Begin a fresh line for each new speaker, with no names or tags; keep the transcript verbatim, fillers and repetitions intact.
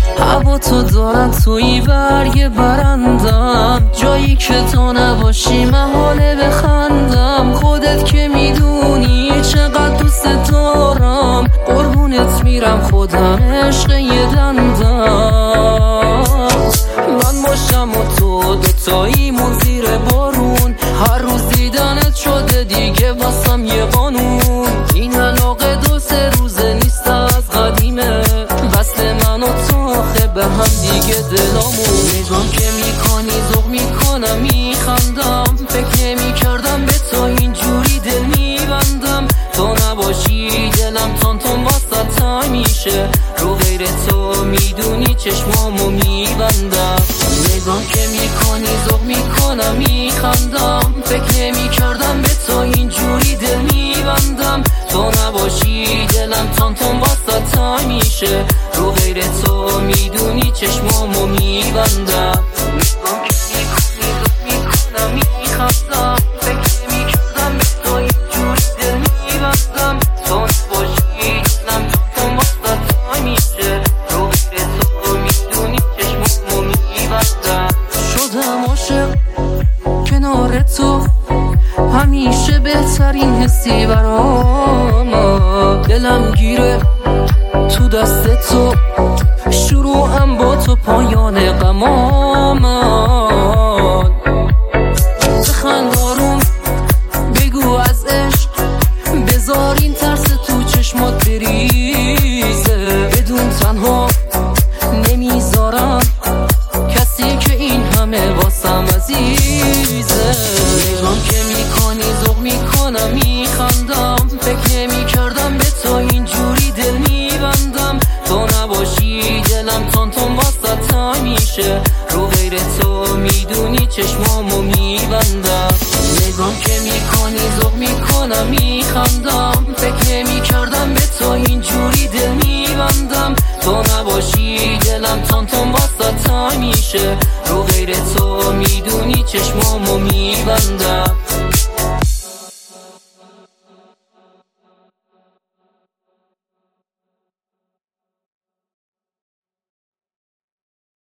هوا تو دارن توی برگ برندم، جایی که تو نباشی محاله بخندم. خودت که میدونی چقدر دوست دارم، قربونت میرم خودم عشق یه دندم. من باشم و تو دوتاییمون زیر بارون، هر روز دیدنت شده دیگه واسم یه قانون. این علاقه دو سه روزه نیست از قدیمه، وصل من و تو آخه به هم دیگه دلامون. نگام که میکنی ذوق میکنم میخندم، فکر نمی کردم به تو اینجوری دل میبندم. تو نباشی دلم تون تون واسه تای میشه، رو غیر تو میدونی چشمامو میبندم. نگام که میکنی ذوق میکنم میخندم، فکر نمی کردم به تو اینجوری دل میبندم. تو نباشی دلم تون تون واسه تای میشه، رو غیر تو میدونی چشمامو میبندم. نگام که میکنی ذوق میکنم میخندم، فکر نمی کردم به تو اینجوری دل میبندم. تو نباشی دلم تون تون واسه تای میشه، رو غیر تو میدونی چشمامو میبندم. شدم عاشق کنار تو، همیشه بهترین حسی برام. دلم گیره تو دست تو، شروعم با تو پایان غمام. بخند آروم بگو از عشق، بذار این ترس تو چشمات بریزه. بدون تنها نمیذارم کسی که این همه واسم عزیزه. نگام که میکنی ذوق میکنم میخندم، فکر نمی کردم به تو اینجوری دل میبندم. تو نباشی دلم تون تون واسه تای میشه، رو غیر تو میدونی چشمامو میبندم. نگام که میکنی ذوق میکنم میخندم، فکر نمی کردم به تو اینجوری دل میبندم. تو نباشی دلم تون تون واسه تای میشه، رو غیر تو میدونی چشمامو میبندم.